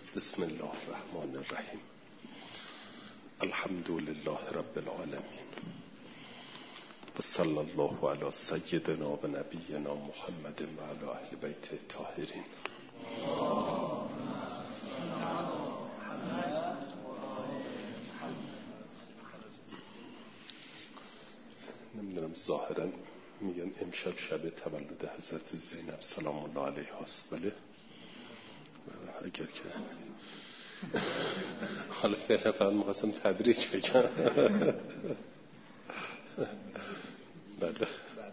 بسم الله الرحمن الرحیم. الحمد لله رب العالمین و صلی الله علی سیدنا و نبینا محمد و علی اهل بیت الطاهرین. نمیدونم ظاهرا میگن امشب شب تولد حضرت زینب سلام الله علیها است، بله؟ اگر که حالا فعلا فقط می‌خواستم تبریک بگم. بله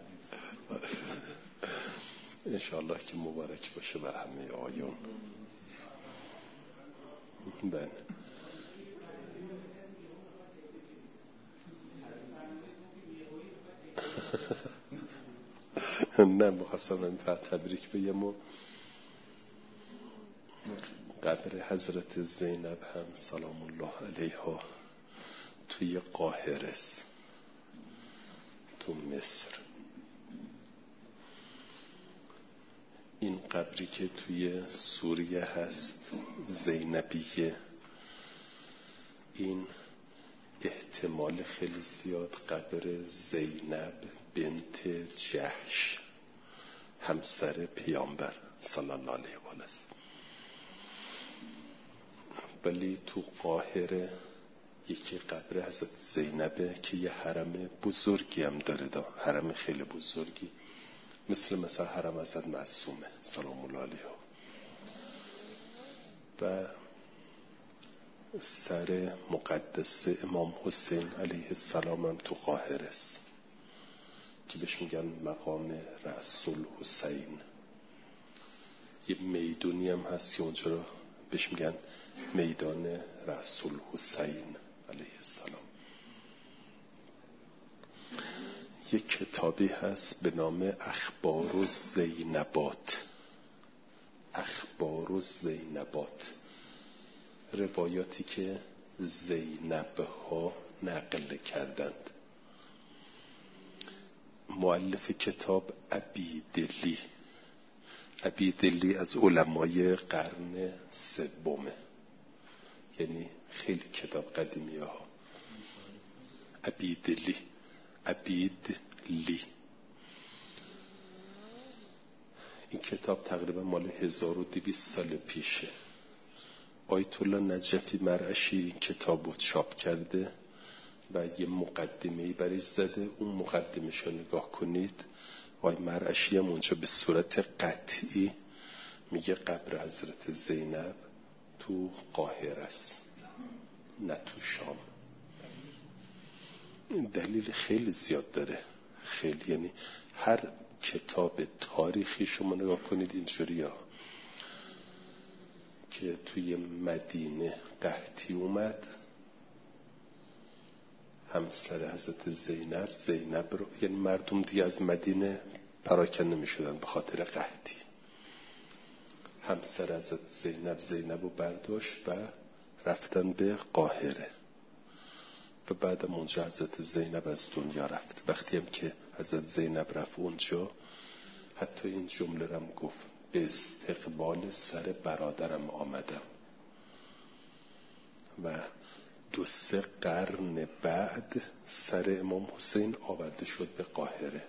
انشاءالله که مبارک باشه بر همه آیون. بله نه می‌خواستم این فقط تبریک بگم و قبر حضرت زینب هم سلام الله علیها توی قاهره است، تو مصر. این قبری که توی سوریه هست زینبیه، این احتمال خیلی زیاد قبر زینب بنت جحش همسر پیامبر صلی الله علیه و آله است. ولی تو قاهره یکی قبر حضرت زینبه که یه حرم بزرگی هم داره، حرم خیلی بزرگی، مثل حرم حضرت معصومه سلام الله علیها. و سر مقدس امام حسین علیه السلام هم تو قاهره است که بهش میگن مقام رأس الحسین. یه میدونی هم هست که اونجا رو بهش میگن میدان رأس الحسین علیه السلام. یک کتابی هست به نام اخبار الزینبات. اخبار الزینبات، روایاتی که زینب ها نقل کردند. مؤلف کتاب عبیدلی از علمای قرن سومه، یعنی خیلی کتاب قدیمی ها. عبیدلی این کتاب تقریبا مال 1200 سال پیشه. آیت الله نجفی مرعشی این کتاب رو چاپ کرده و یه مقدمه‌ای برش زده. اون مقدمه‌ش رو نگاه کنید، آی مرعشی هم اونجا به صورت قطعی میگه قبر حضرت زینب تو قاهره است نه تو شام. دلیل خیلی زیاد داره، خیلی، یعنی هر کتاب تاریخی شما نگاه کنید اینجوری ها که توی مدینه قحطی اومد، همسر حضرت زینب رو، یعنی مردم دیگه از مدینه پراکنده می شدن به خاطر قحطی. همسر حضرت زینب رو برداشت و رفتن به قاهره و بعدم اونجا حضرت زینب از دنیا رفت. وقتی هم که حضرت زینب رفت اونجا، حتی این جمله رم گفت به استقبال سر برادرم آمدم. و 2-3 قرن بعد سر امام حسین آورده شد به قاهره.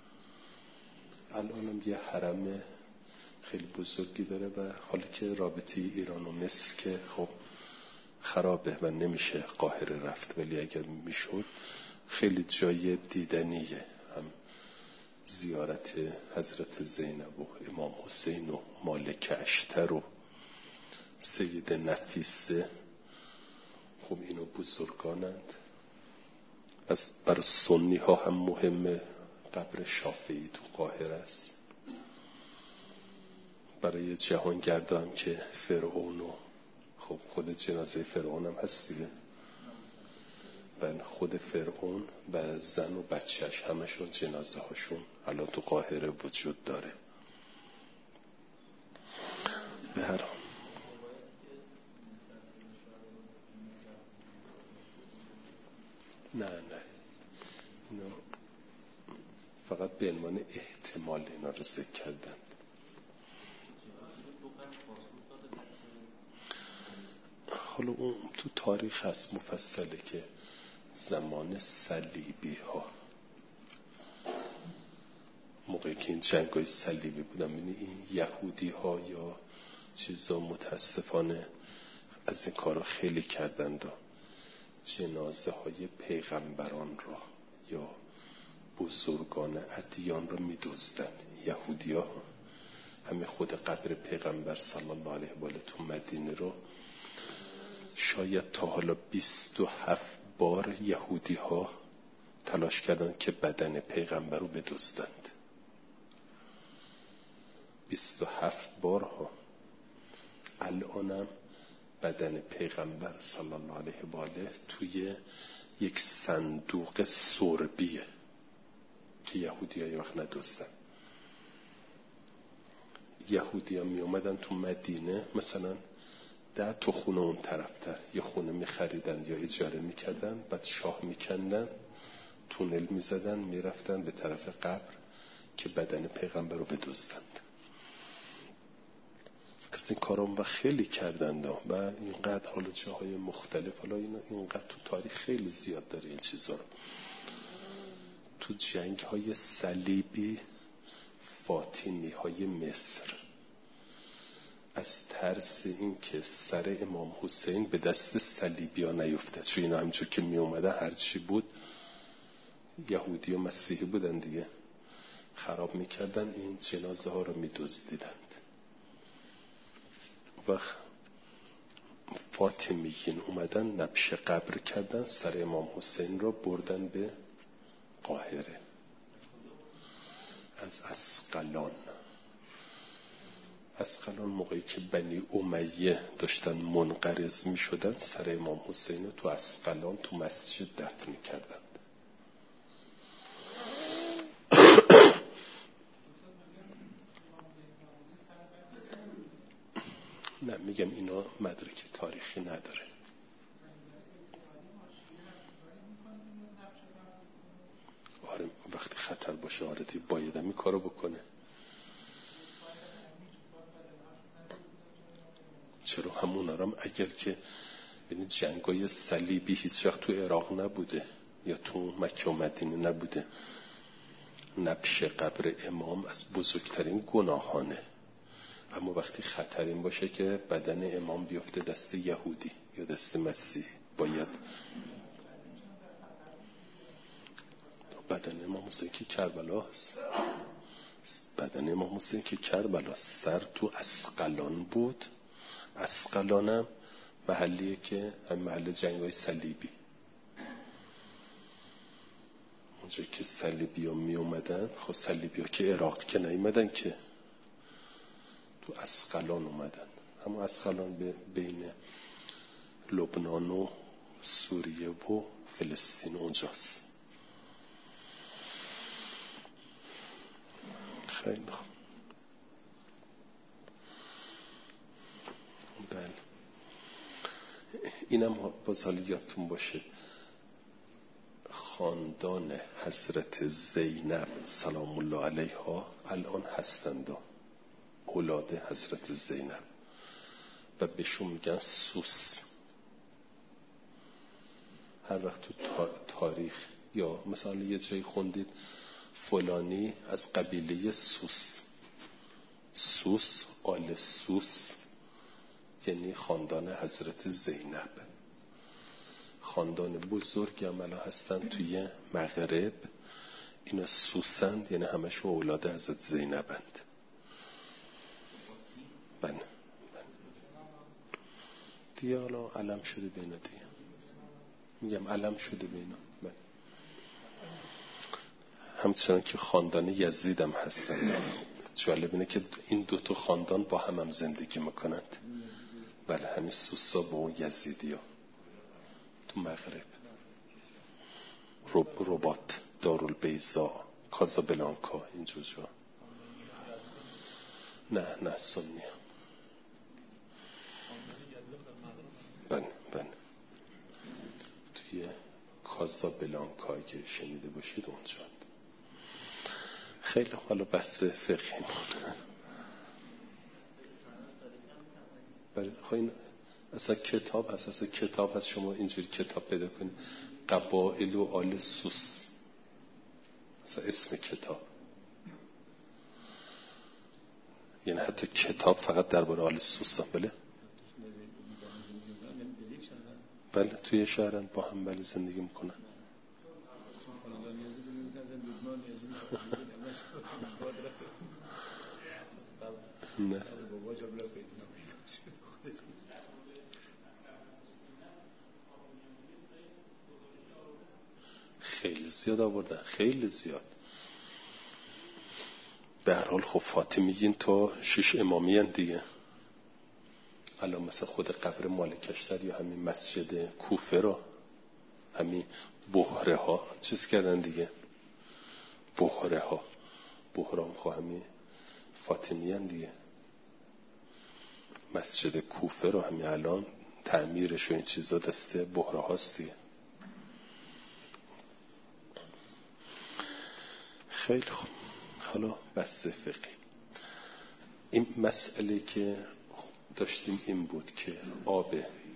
الانم یه حرم خیلی بزرگی داره و حالا که رابطه ایران و مصر که خب خرابه و نمیشه قاهره رفت، ولی اگر میشد خیلی جای دیدنیه، هم زیارت حضرت زینب و امام حسین و مالک اشتر و سید نفیسه. خب اینو بزرگانند. از برای سنی ها هم مهمه. قبر شافعی تو قاهره است. برای جهانگردا هم که فرعون و خب خود جنازه فرعون هم هست دیگه، و خود فرعون و زن و بچهش همشون جنازه هاشون الان تو قاهره وجود داره. به هر حال نه اینا فقط به عنوان احتمال اینا رو ذکر کردن. حالا اون تو تاریخ هست مفصله که زمان صلیبی ها، موقعی که این جنگای صلیبی بودن، یعنی این یهودی ها یا چیزا متاسفانه از این کارا خیلی کردند، جنازه های پیغمبران را یا بزرگان ادیان را می دزدن. یهودی ها همه خود قبر پیغمبر صلی الله علیه و آله تو مدینه رو شاید تا حالا 27 بار یهودی ها تلاش کردند که بدن پیغمبر رو بدزدند. 27 بار ها. الانم بدن پیغمبر صلی الله علیه و آله توی یک صندوق سربیه که یهودی ها یه وقت ندزدن. یهودی ها می اومدن تو مدینه، مثلا 10 تا خونه اون طرفتر یه خونه می خریدن یا اجاره می کردن، بعد شاه می کندن، تونل می زدن، می رفتن به طرف قبر که بدن پیغمبر رو بدزدند. از این کارام و خیلی کردند و اینقدر حالا جاهای مختلف، حالا اینقدر تو تاریخ خیلی زیاد داره این چیزا رو. تو جنگ های صلیبی فاطمی های مصر از ترس این که سر امام حسین به دست صلیبی ها نیفته، چون اینا همینجور که می اومدن هرچی بود یهودی و مسیحی بودن دیگه، خراب میکردن، این جنازه ها رو میدزدیدند. وقت فاطمیین اومدن نبش قبر کردن، سر امام حسین رو بردن به قاهره از اسقلان موقعی که بنی امیه داشتن منقرض می شدن، سر امام حسین رو تو اسقلان تو مسجد دفن می کردن. نه میگم اینا مدرک تاریخی نداره. آره وقتی خطر باشه آره باید هم این کارو بکنه. چرا همون آرام اگر که یعنی جنگای صلیبی هیچ وقت تو عراق نبوده یا تو مکه و مدینه نبوده، نبش قبر امام از بزرگترین گناهانه، اما وقتی خطر این باشه که بدن امام بیفته دست یهودی یا دست مسیحی، باید بدن امام حسین که کربلا هست، بدن امام حسین که کربلا، سر تو اسقلان بود. اسقلانم محلیه که هم محل جنگای صلیبی، اونجا که صلیبی ها می اومدن. خب صلیبی ها که عراق که نیومدن که تو اسقلان اومدن. همون اسقلان بین لبنان و سوریه و فلسطین اونجاست. خیلی خوب. بله اینم باز حالا یادتون باشه خاندان حضرت زینب سلام الله علیها الان هستند، اولاد حضرت زینب، و بهشون میگن سوس. هر وقت تو تاریخ یا مثلا یه جایی خوندید فلانی از قبیله سوس آل سوس، یعنی خاندان حضرت زینب. خاندان بزرگی عملا هستن توی مغرب، اینا سوسند، یعنی همشو اولاد حضرت زینبند. بله دیگه حالا علم شده بینا دیگه، میگم علم شده بینا. بله همچنان که خاندان یزید هم هستند. جالب اینه که این دوتا خاندان با هم زندگی میکنند. بله همین سوسا با اون یزیدی ها تو مغرب، رباط، دارالبیضا، کازابلانکا، اینجور جا. نه سنی. بله توی کازابلانکا که شنیده باشید اونجا. خیلی حالا بحث فقهی مونه. بله خب اصلا کتاب هست، اصلا کتاب هست، شما اینجوری کتاب پیدا کنید قبائل و آل سوس، اصلا اسم کتاب، یعنی حتی کتاب فقط درباره آل سوس. بله توی شهرن با هم بله زندگی میکنن. نه خیلی زیاد آوردن، خیلی زیاد. به هر حال خب فاطمیین تا 6 امامی هن دیگه. الان مثلا خود قبر مالکشتر یا همین مسجد کوفه رو همین بحره ها چیز کردن دیگه، بحره ها هم خواه همین فاطمیین دیگه. مسجد کوفه رو همین الان تعمیرش و این چیزا دسته بحره هاست دیگه. خیلی خوب. حالا بحث فقهی این مسئله که داشتیم این بود که آب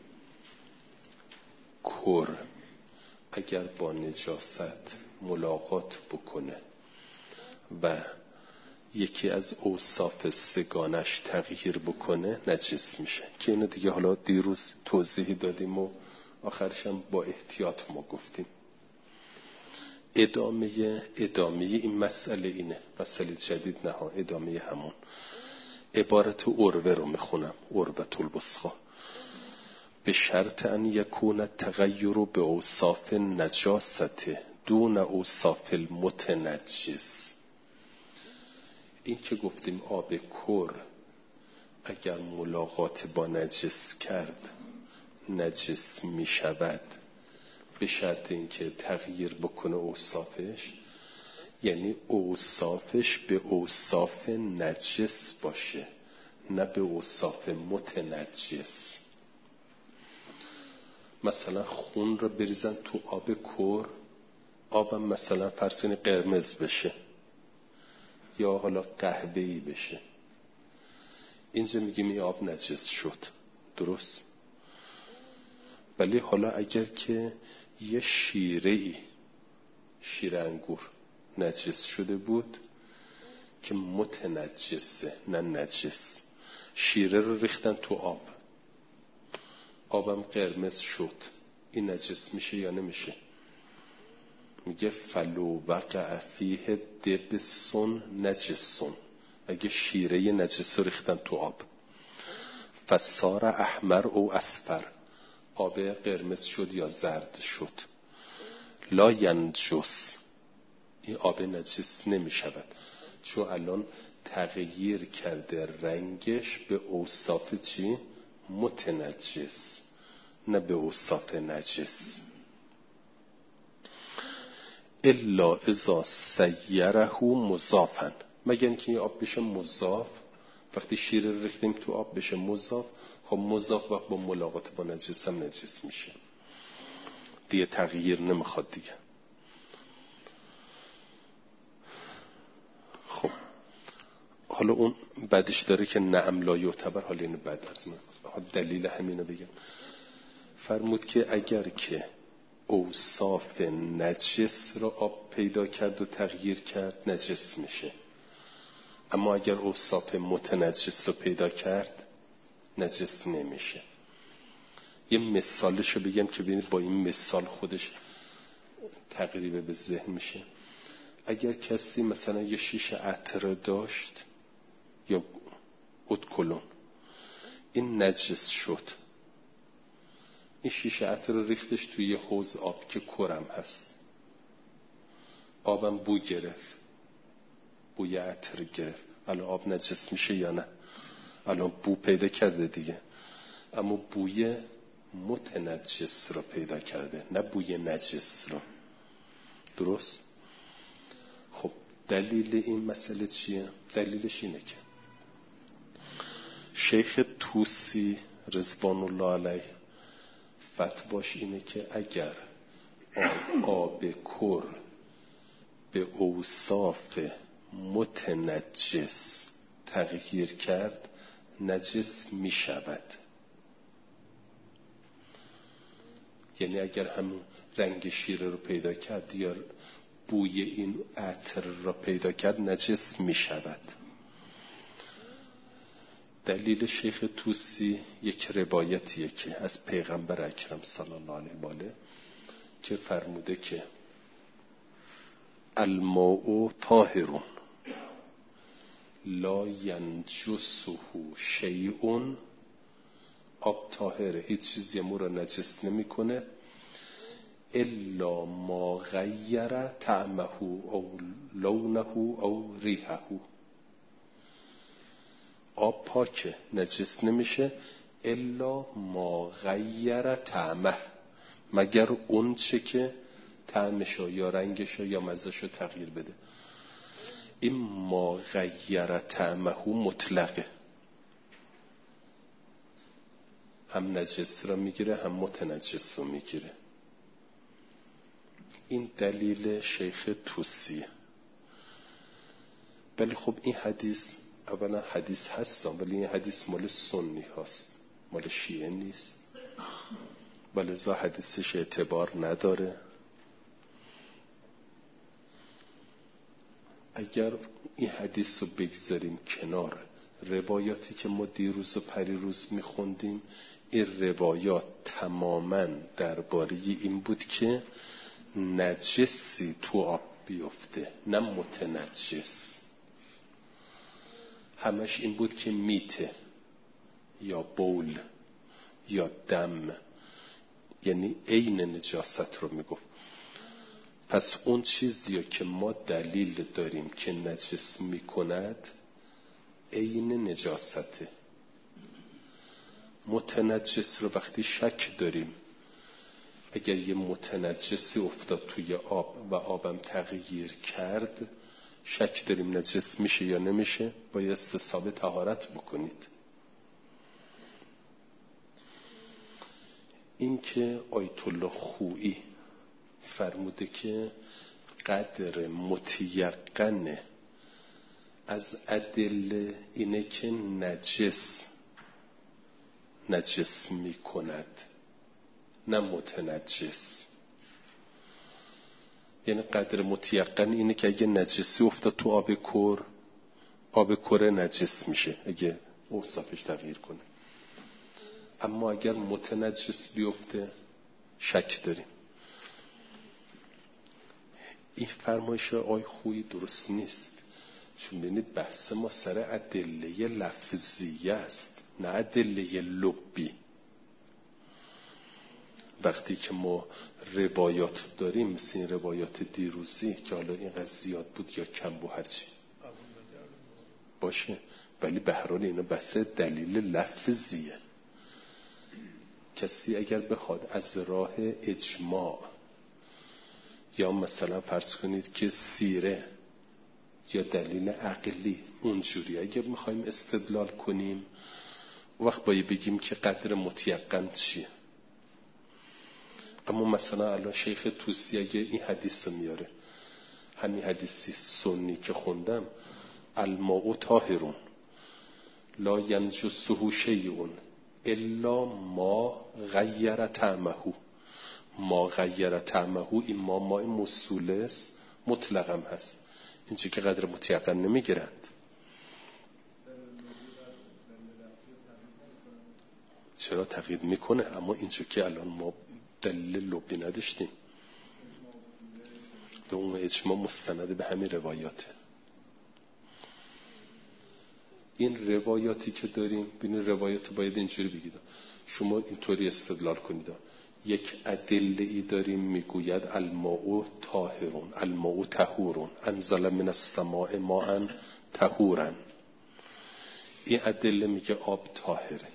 کر اگر با نجاست ملاقات بکنه و یکی از اوصاف سگانش تغییر بکنه نجس میشه، که اینو دیگه حالا دیروز توضیحی دادیم و آخرش هم با احتیاط ما گفتیم. ادامه این مسئله اینه، مسئله جدید نه ها، ادامه همون عبارت عروه رو میخونم، عروة الوثقی. به شرط ان یکون التغیر به اوصاف نجاست دون اوصاف المتنجس. این که گفتیم آب کر اگر ملاقات با نجس کرد نجس میشود به شرط اینکه تغییر بکنه اوصافش، یعنی اوصافش به اوصاف نجس باشه نه به اوصاف متنجس. مثلا خون رو بریزن تو آب کر، آبم مثلا فرض کنید قرمز بشه یا حالا قهوه‌ای بشه، اینجا میگیم این آب نجس شد، درست؟ ولی حالا اگر که یه شیره انگور نجس شده بود که متنجسه نه نجس، شیره رو ریختن تو آبم قرمز شد، این نجس میشه یا نمیشه؟ میگه فلو وقع فیه دبسون نجسون، اگه شیره نجس رو ریختن تو آب فصار احمر او اصفر، آب قرمز شد یا زرد شد، لا ینجس، این آب نجس نمی شود، چون الان تغییر کرده رنگش به اوصاف چی؟ متنجس نه به اوصاف نجس. الا اذا سیره مضافا، مگر اینکه این آب بشه مضاف، وقتی شیر رو ریختیم تو آب بشه مضاف، خب مضاف وقت با ملاقات با نجس هم نجس میشه دیگه، تغییر نمیخواد دیگه. خب حالا اون بعدش داره که نعم لا یعتبر، حالا اینو بعد از من دلیل همینو بگم. فرمود که اگر که اوصاف نجس را آب پیدا کرد و تغییر کرد نجس میشه، اما اگر اوصاف متنجس رو پیدا کرد نجس نمیشه. یه مثالشو بگم که ببینید با این مثال خودش تقریبا به ذهن میشه. اگر کسی مثلا یه شیشه عطر داشت یا ادکلون، این نجس شد، این شیشه عطر رو ریختش توی یه حوض آب که کرم هست، آبم بو گرفت، بوی عطر گرفت، الان آب نجس میشه یا نه؟ الان بو پیدا کرده دیگه، اما بوی متنجس رو پیدا کرده نه بوی نجس رو، درست؟ خب دلیل این مسئله چیه؟ دلیلش اینه که شیخ توسی رضوان الله علیه فتواش اینه که اگر آب کر به اوصاف متنجس تغییر کرد نجس می شود. یعنی اگر همون رنگ شیره رو پیدا کرد یا بوی این عطر را پیدا کرد نجس می شود. دلیل شیخ طوسی یک روایتیه که از پیغمبر اکرم صلی الله علیه و آله که فرموده که الماء طاهر لا ینجسه شیء، آب طاهره، هیچ چیزی مو را نجس نمیکنه الا ما غیر طعمه او لونه او ریحه. آب پاکه، نجس نمیشه الا ما غیر طعمه، مگر اون چه که طعمشو یا رنگشو یا مزهشو تغییر بده. این ما غیر طعمه مطلقه، هم نجس را میگیره هم متنجس رو میگیره. این دلیل شیخ طوسیه. ولی خب این حدیث اولا حدیث هستم، ولی این حدیث مال سنی هست، مال شیعه نیست، ولذا حدیثش اعتبار نداره. اگر این حدیث رو بگذاریم کنار، روایاتی که ما دیروز و پریروز میخوندیم، این روایات تماما درباره این بود که نجسی تو آب بیفته، نه متنجس. همش این بود که میته یا بول یا دم، یعنی عین نجاست رو میگفت. پس اون چیزی که ما دلیل داریم که نجس میکند عین نجاسته. متنجس رو وقتی شک داریم، اگر یه متنجسی افتاد توی آب و آبم تغییر کرد، شک داریم نجس میشه یا نمیشه، باید استصحاب طهارت بکنید. این که آیت الله خویی فرموده که قدر متیقن از ادله اینه که نجس میکند نه متنجس. یعنی قدر متیقن اینه که اگه نجسی افتاد تو آب کره نجس میشه اگه اوصافش تغییر کنه. اما اگر متنجس بیفته شک داریم. این فرمایش آی خویی درست نیست، چون ببینید بحث ما سر ادله لفظیه است نه ادله لبی. وقتی که ما روایات داریم مثل این روایات دیروزی که حالا اینقدر زیاد بود یا کم بود هرچی باشه، ولی به هر حال اینا بحث دلیل لفظیه. کسی اگر بخواد از راه اجماع یا مثلا فرض کنید که سیره یا دلیل عقلی اونجوری اگر میخوایم استدلال کنیم، وقت باید بگیم که قدر متیقن چیه. اما مثلا الان شیخ طوسی اگه این حدیث رو میاره، همین حدیثی سنی که خوندم، الماء طاهرون لا ینجسه شیء الا ما غیر طعمه. ما غیر طعمه، این ما موصوله است، مطلق هم هست، اینجا که قدر متیقن نمیگیرند. چرا تغییر میکنه؟ اما اینجا که الان ما دلیل لبی نداشتیم، اون اجماع مستند به همین روایاته. این روایاتی که داریم، ببین روایات باید اینجوری بگید، شما اینطوری استدلال کنید. یک ادله ای داریم میگوید الماء طاهرون، الماء طهورون، انزل من السماء ماء طهورا. این ادله میگه آب طاهره.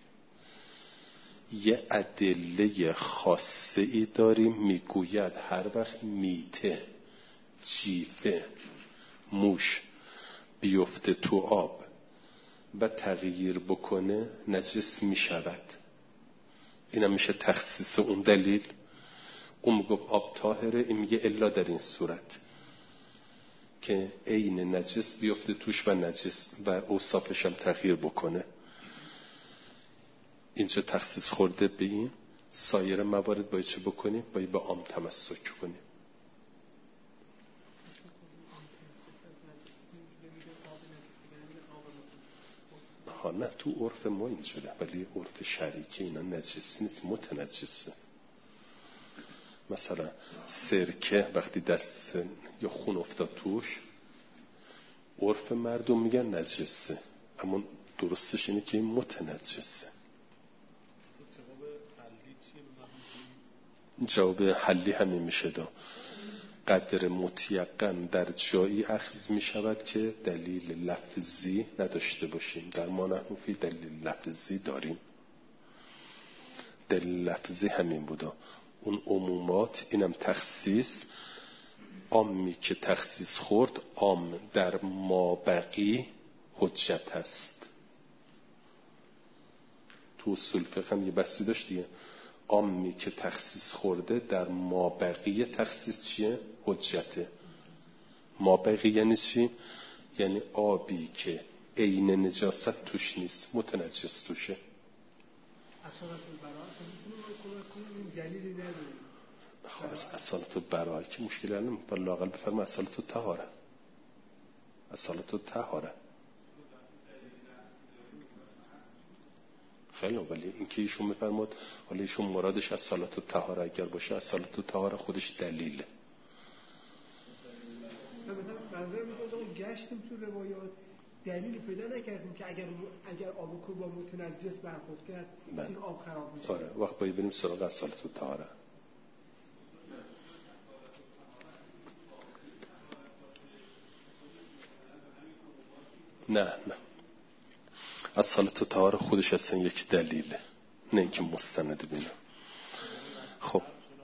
یه ادله خاصه ای داریم میگوید هر وقت میته، جیفه، موش بیفته تو آب و تغییر بکنه نجس میشود. اینم میشه تخصیص اون دلیل. اون میگه آب طاهره، این میگه الا در این صورت که عین نجس بیفته توش و نجس و اوصافش هم تغییر بکنه. اینجا تخصیص خورده به این. سایر موارد باید چه بکنیم؟ باید به عام تمسک کنیم. نه تو عرف ما اینجوره، ولی عرف شرعی که اینا نجسی نیست، متنجسه. مثلا سرکه وقتی دست یا خون افتاد توش، عرف مردم میگن نجسه، اما درستش اینه که این متنجسه. جواب حلی همین میشه دا. قدر متیقن در جایی اخذ میشود که دلیل لفظی نداشته باشیم. در ما نحن فی دلیل لفظی داریم. دلیل لفظی همین بودا. اون عمومات، اینم تخصیص. عامی که تخصیص خورد، عام در مابقی حجت است. تو اصول فقه هم یه بحثی داشت دیگه. عامی که تخصیص خورده در مابقی تخصیص چیه؟ حجته. مابقی یعنی چی؟ یعنی آبی که عین نجاست توش نیست، متنجس توشه. اصالت البراءه که مشکلی نداره، ولی لااقل بفرما اصالت الطهاره. اصالت الطهاره خیلی، ولی اینکه ایشون میفرماد حالا ایشون مرادش اصالت الطهاره اگر باشه، اصالت الطهاره خودش دلیله. مثلا منظور میگم گشتیم تو روایات دلیلی پیدا نکردیم که اگر آب با متنجس برخورد کرد این آب خراب میشه. آره، وقت باید بریم سراغ اصالت الطهاره. نه اصالت الطهاره خودش اصلا یک دلیله، نه اینکه مستند بینه. خب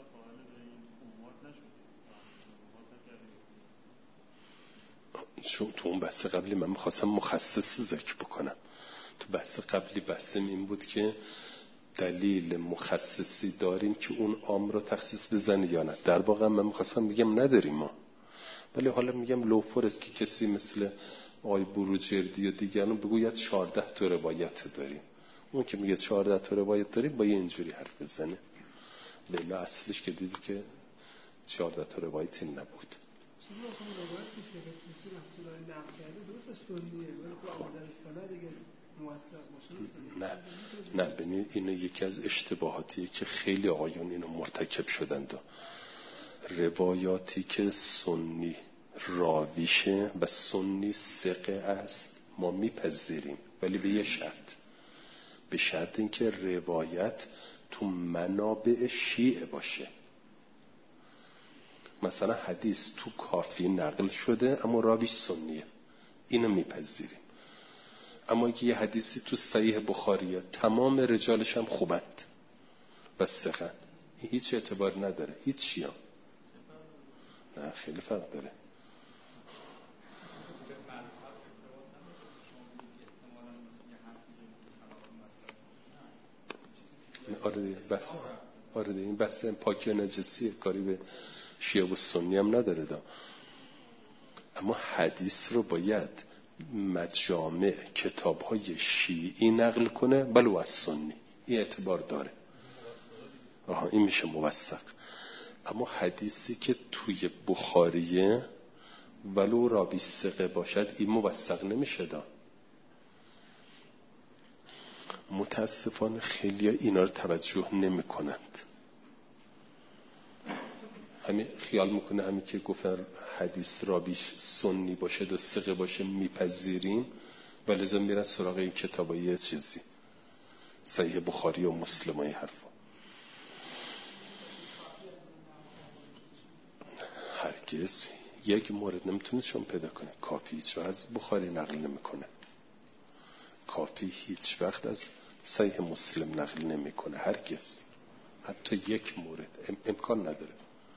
چون تو اون بحث قبلی من میخواستم مخصص ذکر بکنم. تو بحث قبلی بحثم این بود که دلیل مخصصی داریم که اون عام رو تخصیص بزنه یا نه. در واقع من میخواستم بگم نداریم ما، ولی حالا میگم لوفر است که کسی مثل آقای بروجردی و دیگران بگوید 14 تا روایت داریم. اون که میگه 14 تا روایت داریم با یه اینجوری حرف بزنه، لیلا اصلش که دیدی که 14 تا روایتی نبود. نه ببین اینو یکی از اشتباهاتیه که خیلی آقایون اینو مرتکب شدند. روایاتی که سنی راویشه و سنی ثقه است ما میپذیریم، ولی به یه شرط، به شرط اینکه روایت تو منابع شیعه باشه. مثلا حدیث تو کافی نقل شده اما راویش سنیه، اینو میپذیریم. اما اگه یه حدیثی تو صحیح بخاریه تمام رجالش هم خوبند و ثقه، هیچ اعتبار نداره، هیچ شیعه. نه خیلی فرق داره. آره دیگه این بحث پاکی و نجسیه، کاری به شیعه و سنی هم نداره دا. اما حدیث رو باید مجامع کتاب‌های شیعی نقل کنه بلو از سنی، این اعتبار داره. این میشه موثق. اما حدیثی که توی بخاریه ولو راوی ثقه باشد این موثق نمیشه دا. متاسفانه خیلی اینا رو توجه نمی کنند. همین خیال میکنه همین که گفتن حدیث راویش سنی باشه و ثقه باشه میپذیریم، ولی لازم میرن سراغ این کتابای چیزی صحیح بخاری و مسلم و این حرفا. هرگز یک مورد نمیتونه شما پیدا کنه. کافی هیچ وقت از بخاری نقل نمیکنه، کافی هیچ وقت از صحیح مسلم نقل نمیکنه، هرگز. حتی یک مورد امکان نداره.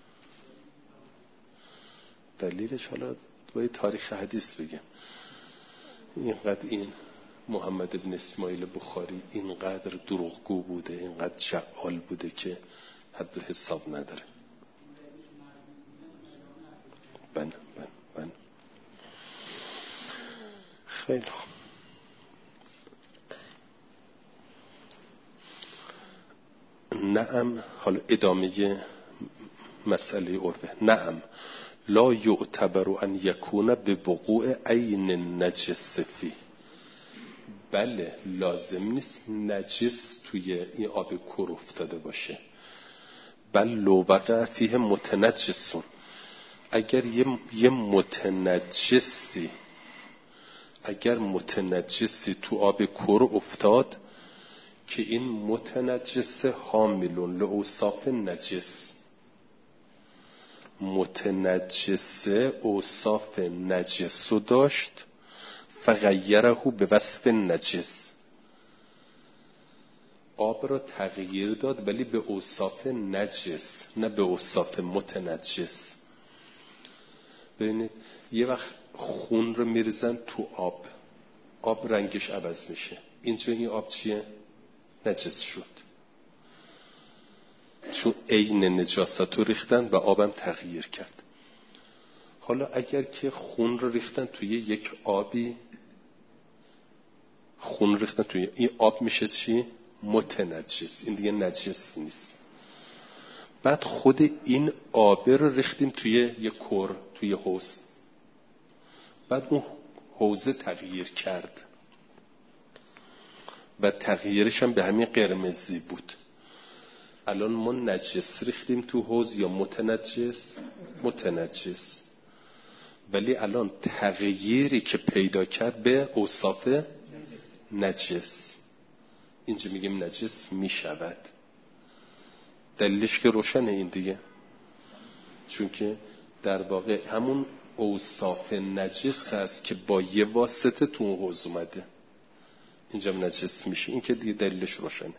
دلیلش حالا باید تاریخ حدیث بگم. اینقدر این محمد ابن اسماعیل بخاری اینقدر دروغگو بوده، اینقدر جعال بوده که حد و حساب نداره. بن خیلی خوب. نعم، حالا ادامه مسئله عرفه. نعم لا یعتبر ان یکون به وقوع عین النجس فی. بله لازم نیست نجس توی این آب کور افتاده باشه. بل لو وقع فیه متنجسون، اگر یه متنجسی تو آب کور افتاد که این متنجس حاملون لاوصاف نجس، متنجس اوصاف نجس رو داشت، فغیره به وصف نجس، آب را تغییر داد ولی به اوصاف نجس نه به اوصاف متنجس. ببینید یه وقت خون رو میریزن تو آب رنگش عوض میشه. اینجا این آب چیه؟ نجس شد، چون عین نجاست رو ریختن و آبم تغییر کرد. حالا اگر که خون رو ریختن توی یک آبی، خون ریختن توی این آب میشه چی؟ متنجس. این دیگه نجس نیست. بعد خود این آب رو ریختیم توی یک کور، توی حوض، بعد اون حوضه تغییر کرد و تغییرش هم به همین قرمزی بود. الان ما نجس ریختیم تو حوض یا متنجس؟ متنجس. ولی الان تغییری که پیدا کرد به اوصاف نجس، اینجا میگیم نجس میشود. دلیلش که روشنه این دیگه، چون که در واقع همون اوصاف نجس هست که با یه واسطه تو اون حوض اومده، اینجا نجس میشه. این که دیگه دلیلش روشنه.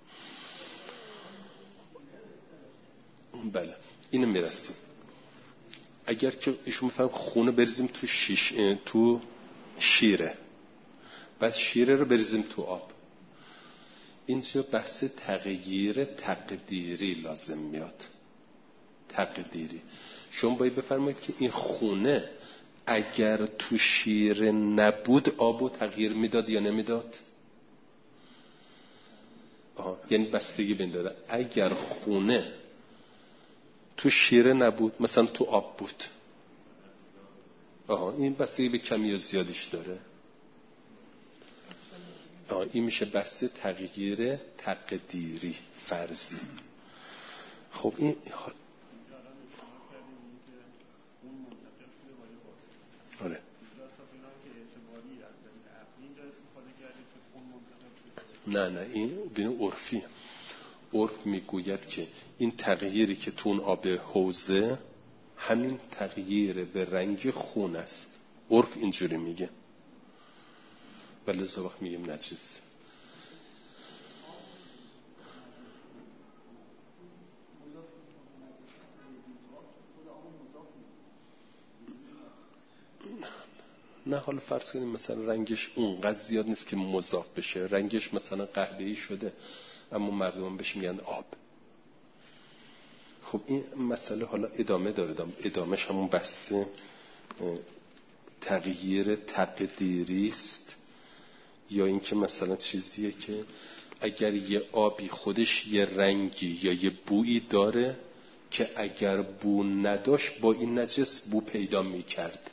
بله اینو میرسیم. اگر که ایشون میفهم خونه بریزیم تو شیره، بعد شیره رو بریزیم تو آب، اینجا بحث تغییر تقدیری لازم میاد. تقدیری شما باید بفرمایید که این خونه اگر تو شیره نبود آبو تغییر میداد یا نمیداد؟ یعنی بستگی بنداره. اگر خونه تو شیره نبود، مثلا تو آب بود، این بستگی به کمی یا زیادیش داره. این میشه بحث تغییر تقدیری فرضی. خب این آره نه این بین عرفی. عرف میگوید که این تغییری که تو اون آب حوزه همین تغییر به رنگ خون است. عرف اینجوری میگه، ولی وقت میگیم نجس. نه حالا فرض کنیم مثلا رنگش اونقدر زیاد نیست که مضاف بشه، رنگش مثلا قهوه‌ای شده اما مردم بهش میگن آب. خب این مسئله حالا ادامه داره. ادامهش همون بحث تغییر تقدیری است، یا اینکه مثلا چیزیه که اگر یه آبی خودش یه رنگی یا یه بویی داره که اگر بو نداشت با این نجس بو پیدا میکرد،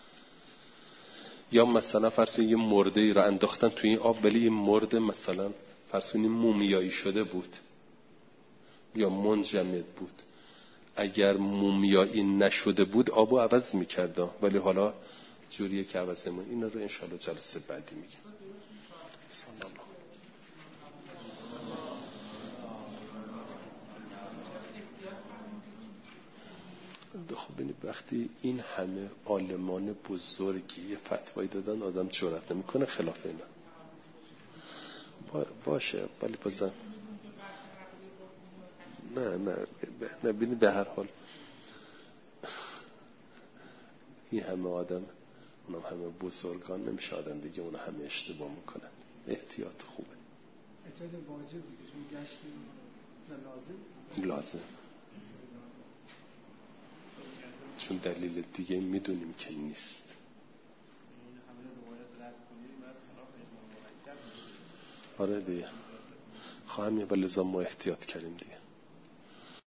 یا مثلا فرض کنید یه مرده رو انداختن توی این آب ولی این مرده مثلا فرض کنید مومیایی شده بود یا منجمد بود، اگر مومیایی نشده بود آبو عوض میکرد، ولی حالا جوریه که عوض نمون. این رو انشاءالله جلسه بعدی میگم. سلام. خب ببینید وقتی این همه عالمان بزرگی یه فتوایی دادن آدم جرئت نمیکنه خلاف اینا باشه، ولی بازم نه ببینید به هر حال این همه آدم، اونم همه بزرگان، نمیشه آدم بگه اونها همه اشتباه میکنن. احتیاط خوبه. احتیاط واجب دیگه، چون گشت لازم، چون دلیل دیگه میدونیم که نیست. آره دیگه خواهم یه، ولی لازم ما احتیاط کردیم دیگه.